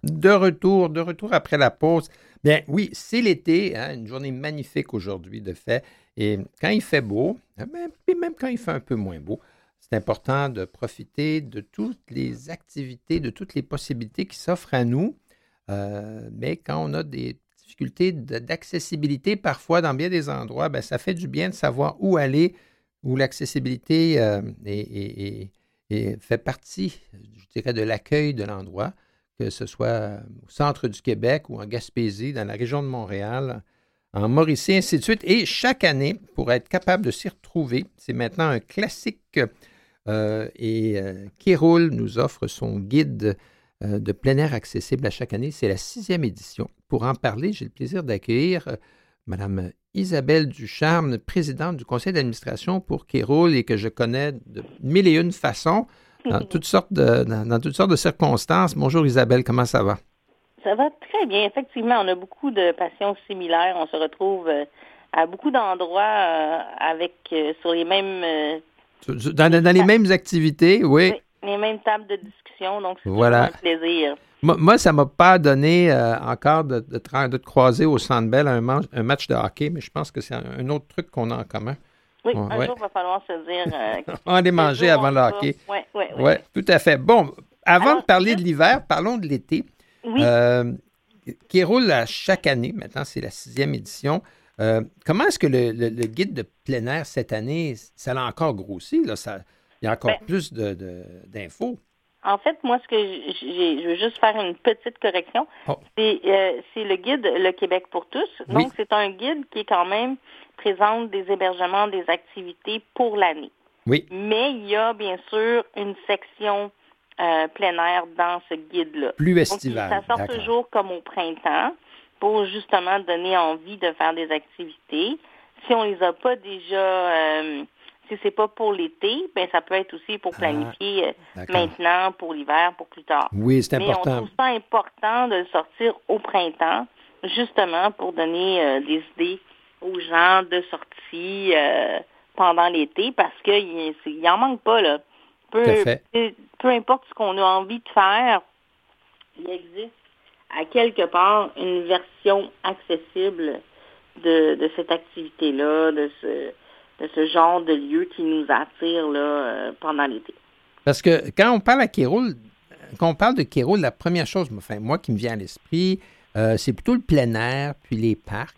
De retour après la pause. Bien, oui, c'est l'été, hein, une journée magnifique aujourd'hui de fait. Et quand il fait beau, puis même quand il fait un peu moins beau, c'est important de profiter de toutes les activités, de toutes les possibilités qui s'offrent à nous. Mais quand on a des difficultés d'accessibilité, parfois dans bien des endroits, bien, ça fait du bien de savoir où aller, où l'accessibilité fait partie, je dirais, de l'accueil de l'endroit, que ce soit au centre du Québec ou en Gaspésie, dans la région de Montréal, en Mauricie, ainsi de suite. Et chaque année, pour être capable de s'y retrouver, c'est maintenant un classique. Kéroul nous offre son guide de plein air accessible à chaque année. C'est la 6e édition. Pour en parler, j'ai le plaisir d'accueillir Mme Isabelle Ducharme, présidente du conseil d'administration pour Kéroul et que je connais de mille et une façons, dans toutes sortes de circonstances. Bonjour Isabelle, comment ça va? Ça va très bien. Effectivement, on a beaucoup de passions similaires. On se retrouve à beaucoup d'endroits sur les mêmes... Dans les mêmes activités, oui. Oui, les mêmes tables de discussion. Donc, c'est toujours Voilà. un plaisir. Moi, ça ne m'a pas donné encore de te croiser au Centre Bell un match de hockey, mais je pense que c'est un autre truc qu'on a en commun. Oui, un jour, il va falloir se dire... on va aller manger avant le hockey. Oui. Tout à fait. Bon, avant de parler de l'hiver, parlons de l'été. Oui. Qui roule à chaque année, maintenant c'est la 6e édition. Comment est-ce que le guide de plein air cette année, ça l'a encore grossi? Là, il y a encore plus d'infos. En fait, moi, je veux juste faire une petite correction. Oh. C'est le guide Le Québec pour tous. Donc, c'est un guide qui est quand même présente des hébergements, des activités pour l'année. Oui. Mais il y a bien sûr une section plein air dans ce guide-là. Plus estival. Donc, ça sort toujours comme au printemps pour justement donner envie de faire des activités. Si on les a pas déjà... si c'est pas pour l'été, ben ça peut être aussi pour planifier maintenant, pour l'hiver, pour plus tard. Oui, c'est important. Mais on trouve ça important de le sortir au printemps, justement pour donner des idées aux gens de sortie pendant l'été, parce qu'il en manque pas, là. Peu importe ce qu'on a envie de faire, il existe à quelque part une version accessible de cette activité-là, de ce genre de lieu qui nous attire là, pendant l'été. Parce que quand on parle de Kéroul, la première chose, moi qui me vient à l'esprit, c'est plutôt le plein air, puis les parcs.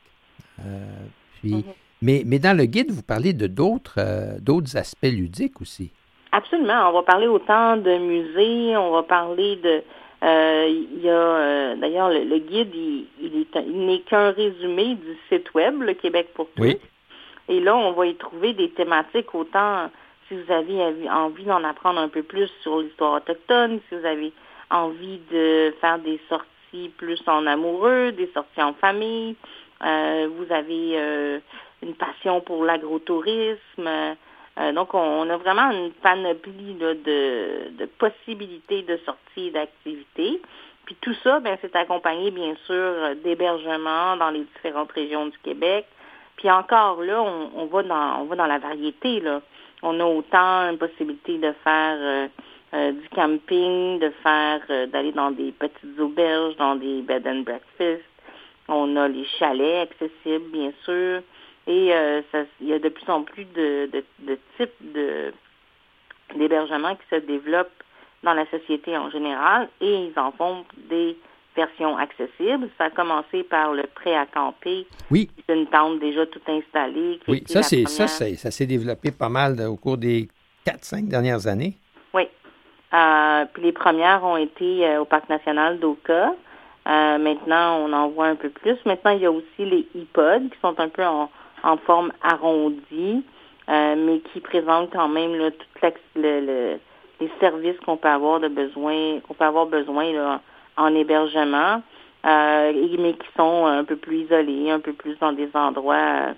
Mais dans le guide, vous parlez de d'autres aspects ludiques aussi. Absolument. On va parler autant de musées, on va parler de... il y a d'ailleurs le guide, il n'est qu'un résumé du site web, le Québec pour tous. Oui. Et là, on va y trouver des thématiques autant si vous avez envie d'en apprendre un peu plus sur l'histoire autochtone, si vous avez envie de faire des sorties plus en amoureux, des sorties en famille, vous avez une passion pour l'agrotourisme. Donc, on a vraiment une panoplie là, de possibilités de sorties et d'activités. Puis tout ça, ben, c'est accompagné, bien sûr, d'hébergements dans les différentes régions du Québec. Puis encore là, on va dans la variété, là. On a autant une possibilité de faire du camping, d'aller dans des petites auberges, dans des bed and breakfast. On a les chalets accessibles, bien sûr. Et il y a de plus en plus de types d'hébergements qui se développent dans la société en général et ils en font des versions accessibles. Ça a commencé par le prêt à camper. Oui. C'est une tente déjà tout installée. Oui, ça s'est développé pas mal au cours des 4-5 dernières années. Oui. Puis les premières ont été au Parc national d'Oka. Maintenant, on en voit un peu plus. Maintenant, il y a aussi les iPods qui sont un peu en forme arrondie, mais qui présentent quand même là, tout les services qu'on peut avoir besoin là, en hébergement, mais qui sont un peu plus isolés, un peu plus dans des endroits,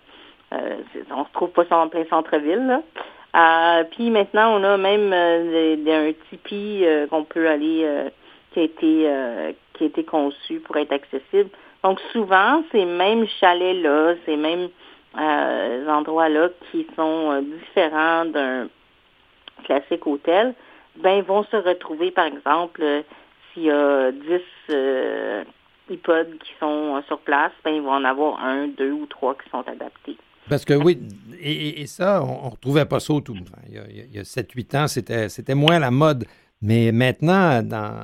on se trouve pas en plein centre-ville, là. Puis maintenant, on a même un tipi qu'on peut aller, qui a été conçu pour être accessible. Donc souvent, ces mêmes chalets-là, ces mêmes endroits-là qui sont différents d'un classique hôtel, ben vont se retrouver, par exemple, s'il y a 10 iPods qui sont sur place, ben, il va en avoir 1, 2 ou 3 qui sont adaptés. Parce que oui, et ça, on ne retrouvait pas ça au tout. Enfin, il y a 7-8 ans, c'était moins la mode. Mais maintenant,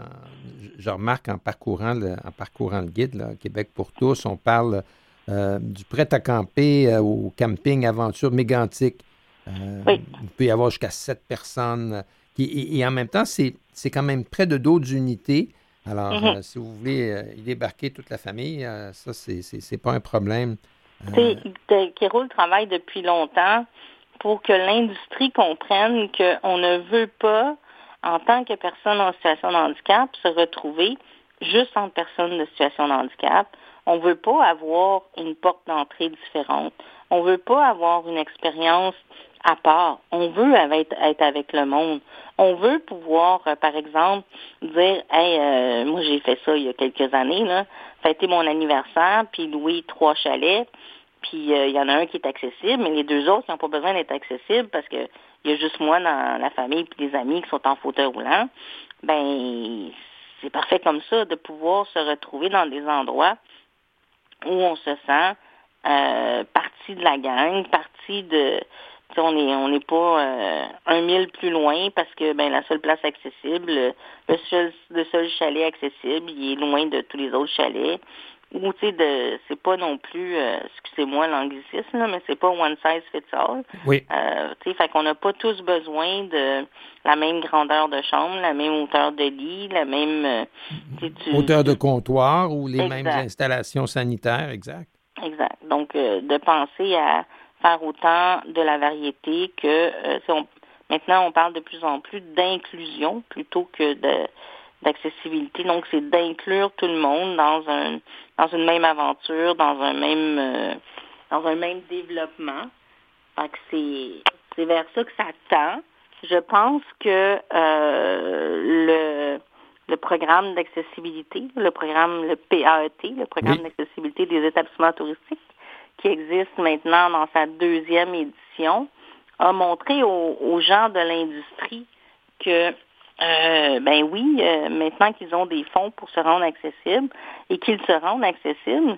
je remarque en parcourant le guide, là, Québec pour tous, on parle du prêt à camper au camping aventure mégantique. Oui. Il peut y avoir jusqu'à 7 personnes. Et en même temps, c'est quand même près de d'autres unités. Alors, si vous voulez y débarquer toute la famille, ça, c'est pas un problème. Kéroul travaille depuis longtemps pour que l'industrie comprenne qu'on ne veut pas, en tant que personne en situation de handicap, se retrouver juste entre personnes de situation de handicap. On ne veut pas avoir une porte d'entrée différente. On ne veut pas avoir une expérience à part. On veut être avec le monde. On veut pouvoir, par exemple, dire, hey, moi j'ai fait ça il y a quelques années, là, fêter mon anniversaire, puis louer 3 chalets, puis il y en a un qui est accessible, mais les 2 autres, ils n'ont pas besoin d'être accessibles parce que il y a juste moi dans la famille puis des amis qui sont en fauteuil roulant. Ben, c'est parfait comme ça de pouvoir se retrouver dans des endroits où on se sent partie de la gang, partie de... On n'est pas 1 000 plus loin parce que ben la seule place accessible, le seul chalet accessible, il est loin de tous les autres chalets. Ou c'est pas non plus, excusez-moi l'anglicisme, là, mais c'est pas one size fits all. Oui. Fait qu'on n'a pas tous besoin de la même grandeur de chambre, la même hauteur de lit, la même hauteur de comptoir ou les Exact. mêmes installations sanitaires, exact. Exact. Donc, de penser à faire autant de la variété que maintenant on parle de plus en plus d'inclusion plutôt que d'accessibilité. Donc, c'est d'inclure tout le monde dans une même aventure, dans un même développement. Fait que c'est vers ça que ça tend. Je pense que le programme d'accessibilité, le PAET, le programme d'accessibilité des établissements touristiques, qui existe maintenant dans sa 2e édition, a montré aux gens de l'industrie que, maintenant qu'ils ont des fonds pour se rendre accessibles et qu'ils se rendent accessibles,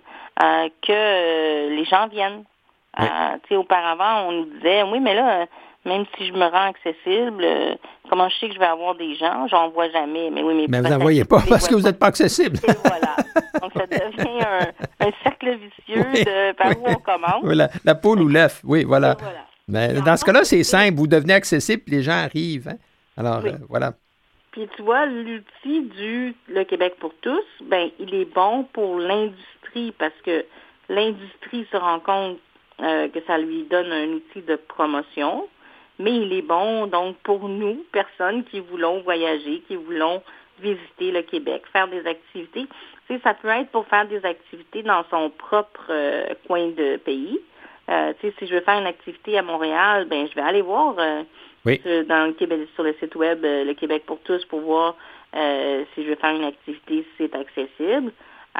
que les gens viennent. Auparavant, on nous disait, oui, mais là, même si je me rends accessible, comment je sais que je vais avoir des gens? J'en vois jamais. Mais oui, mais vous n'en voyez pas parce que vous n'êtes pas accessible. Et voilà. Donc, ça devient un cercle vicieux de par où on commence. Voilà. La poule ou l'œuf, oui, voilà. Voilà. Mais dans ce cas-là, c'est simple. Vous devenez accessible et les gens arrivent. Hein? Alors, voilà. Puis tu vois, l'outil le Québec pour tous, ben il est bon pour l'industrie parce que l'industrie se rend compte que ça lui donne un outil de promotion, mais il est bon donc pour nous, personnes qui voulons voyager, qui voulons visiter le Québec, faire des activités. Tu sais, ça peut être pour faire des activités dans son propre coin de pays. Si je veux faire une activité à Montréal, ben je vais aller voir dans le Québec, sur le site web le Québec pour tous pour voir si je veux faire une activité, si c'est accessible.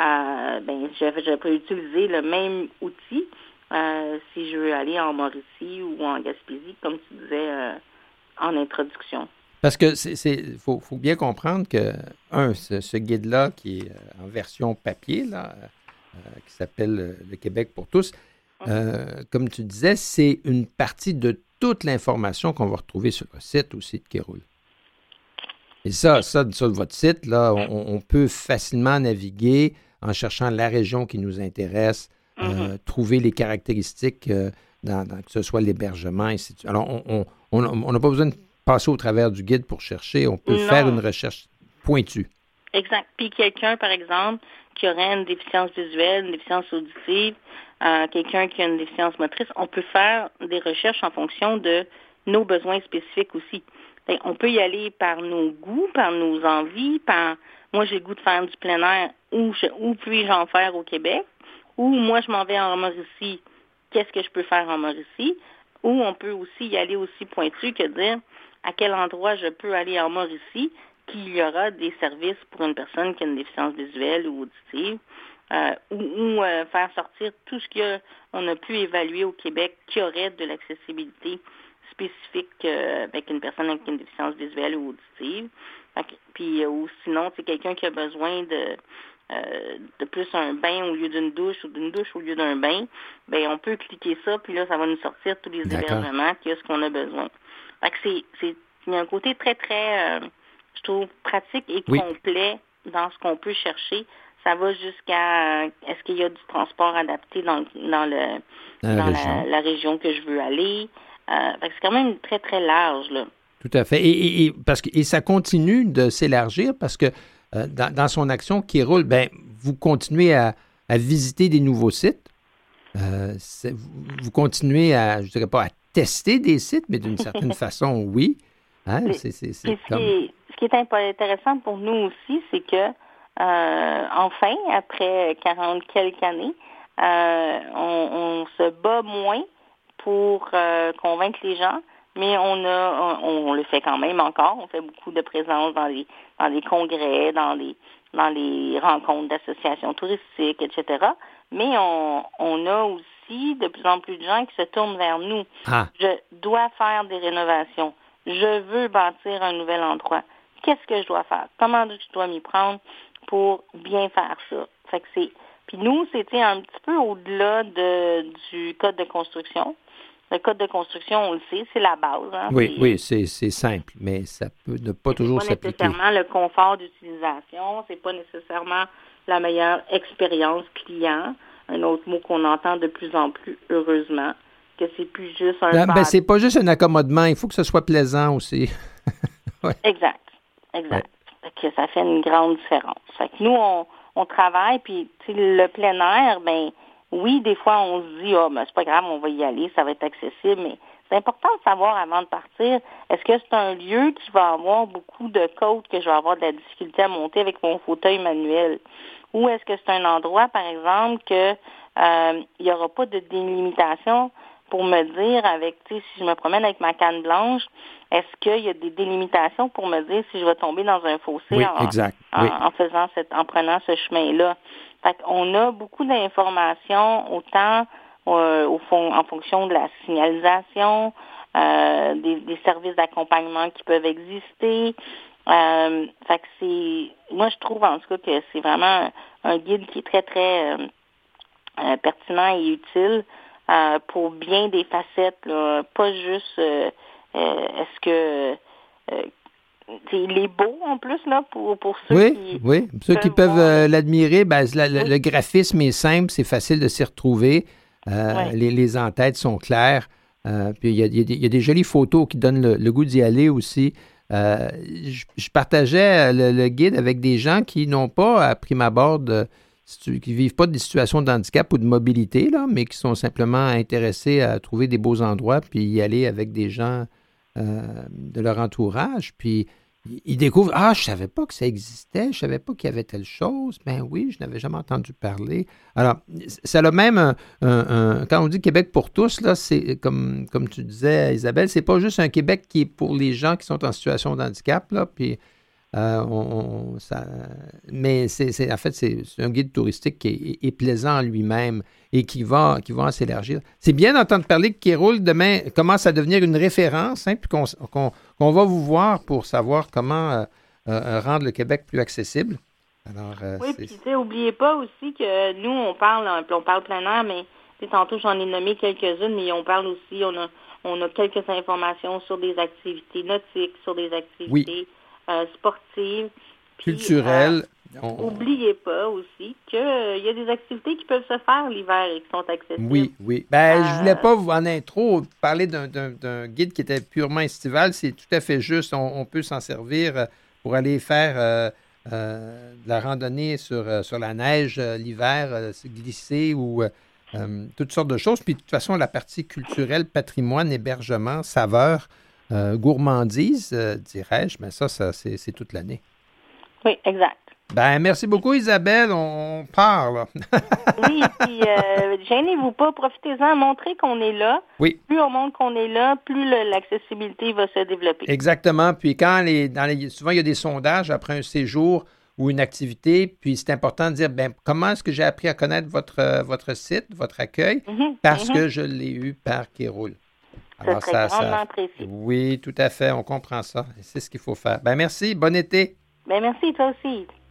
Je peux utiliser le même outil si je veux aller en Mauricie ou en Gaspésie, comme tu disais en introduction. Parce que faut bien comprendre que, ce guide-là, qui est en version papier, là, qui s'appelle Le Québec pour tous, comme tu disais, c'est une partie de toute l'information qu'on va retrouver sur le site aussi de Kéroul. Et ça, sur votre site, là, on peut facilement naviguer en cherchant la région qui nous intéresse, trouver les caractéristiques, que ce soit l'hébergement, et ainsi de suite. Alors, on n'a pas besoin de passer au travers du guide pour chercher. On peut faire une recherche pointue. Exact. Puis quelqu'un, par exemple, qui aurait une déficience visuelle, une déficience auditive, quelqu'un qui a une déficience motrice, on peut faire des recherches en fonction de nos besoins spécifiques aussi. On peut y aller par nos goûts, par nos envies, moi j'ai le goût de faire du plein air, où puis-je en faire au Québec, ou moi je m'en vais en Mauricie, qu'est-ce que je peux faire en Mauricie, ou on peut aussi y aller aussi pointu que dire à quel endroit je peux aller en Mauricie, qu'il y aura des services pour une personne qui a une déficience visuelle ou auditive, ou faire sortir tout ce qu'on a pu évaluer au Québec qui aurait de l'accessibilité spécifique avec une personne avec une déficience visuelle ou auditive. Puis ou sinon, c'est quelqu'un qui a besoin de plus un bain au lieu d'une douche ou d'une douche au lieu d'un bain, ben on peut cliquer ça, puis là, ça va nous sortir tous les hébergements, puis ce qu'on a besoin. Fait que il y a un côté très, très, je trouve, pratique et complet dans ce qu'on peut chercher. Ça va jusqu'à est-ce qu'il y a du transport adapté dans la région que je veux aller. Fait que c'est quand même très, très large, là. Tout à fait. Et ça continue de s'élargir parce que dans son action qui roule, ben, vous continuez à visiter des nouveaux sites. Vous continuez à, je dirais pas à tester des sites, mais d'une certaine façon, oui. Hein? Ce qui est intéressant pour nous aussi, c'est que enfin, après 40 quelques années, on se bat moins pour convaincre les gens, mais on le fait quand même encore. On fait beaucoup de présence dans les congrès, dans les rencontres d'associations touristiques, etc. Mais on a aussi de plus en plus de gens qui se tournent vers nous. Je dois faire des rénovations. Je veux bâtir un nouvel endroit. Qu'est-ce que je dois faire? Comment je dois m'y prendre pour bien faire ça? Fait que puis nous, c'était un petit peu au-delà du code de construction. Le code de construction, on le sait, c'est la base. Hein? Oui, c'est simple, mais ça peut ne pas toujours s'appliquer. C'est pas nécessairement le confort d'utilisation, c'est pas nécessairement la meilleure expérience client. Un autre mot qu'on entend de plus en plus, heureusement, que c'est plus juste c'est pas juste un accommodement, il faut que ce soit plaisant aussi. Ouais. Exact. Ouais. Que ça fait une grande différence. Fait que nous, on travaille, puis le plein air, ben oui, des fois, on se dit, c'est pas grave, on va y aller, ça va être accessible, mais c'est important de savoir avant de partir, est-ce que c'est un lieu qui va avoir beaucoup de côtes que je vais avoir de la difficulté à monter avec mon fauteuil manuel? Ou est-ce que c'est un endroit, par exemple, que il n'y aura pas de délimitation pour me dire si je me promène avec ma canne blanche, est-ce qu'il y a des délimitations pour me dire si je vais tomber dans un fossé en prenant ce chemin-là? Fait qu'on a beaucoup d'informations, autant en fonction de la signalisation, des services d'accompagnement qui peuvent exister. Fait que moi je trouve en tout cas que c'est vraiment un guide qui est très, très pertinent et utile pour bien des facettes, là. Pas juste est-ce que il est beau en plus là pour ceux qui peuvent l'admirer. Le graphisme est simple, c'est facile de s'y retrouver. Les en-têtes sont claires. Puis il y a des jolies photos qui donnent le goût d'y aller aussi. Je partageais le guide avec des gens qui n'ont pas, à prime abord, qui ne vivent pas des situations de handicap ou de mobilité, là, mais qui sont simplement intéressés à trouver des beaux endroits puis y aller avec des gens de leur entourage. Puis ils découvrent, je ne savais pas que ça existait, je ne savais pas qu'il y avait telle chose. Ben oui, je n'avais jamais entendu parler. Alors, ça a même quand on dit Québec pour tous, là, c'est comme tu disais, Isabelle, c'est pas juste un Québec qui est pour les gens qui sont en situation de handicap, là, puis mais c'est un guide touristique qui est plaisant en lui-même et qui va s'élargir. C'est bien d'entendre parler que Kéroul demain commence à devenir une référence, hein, puis qu'on va vous voir pour savoir comment rendre le Québec plus accessible. Alors, puis n'oubliez pas aussi que nous, on parle plein air, mais tantôt j'en ai nommé quelques-unes, mais on parle aussi, on a quelques informations sur des activités nautiques, sur des activités sportives. Culturelles. N'oubliez pas aussi qu'il y a des activités qui peuvent se faire l'hiver et qui sont accessibles. Oui. Je voulais pas, en intro, parler d'un guide qui était purement estival. C'est tout à fait juste. On peut s'en servir pour aller faire de la randonnée sur la neige l'hiver, se glisser ou toutes sortes de choses. Puis de toute façon, la partie culturelle, patrimoine, hébergement, saveur, gourmandise, dirais-je, mais ça c'est toute l'année. Oui, exact. Merci beaucoup, Isabelle. On part, là. Oui, puis gênez-vous pas, profitez-en, montrez qu'on est là. Oui. Plus on montre qu'on est là, plus l'accessibilité va se développer. Exactement. Puis souvent, il y a des sondages après un séjour ou une activité, puis c'est important de dire, comment est-ce que j'ai appris à connaître votre site, votre accueil, parce que je l'ai eu par Kéroul. Ce serait grandement apprécié. Oui, tout à fait, on comprend ça. C'est ce qu'il faut faire. Ben merci, bon été. Ben merci, toi aussi.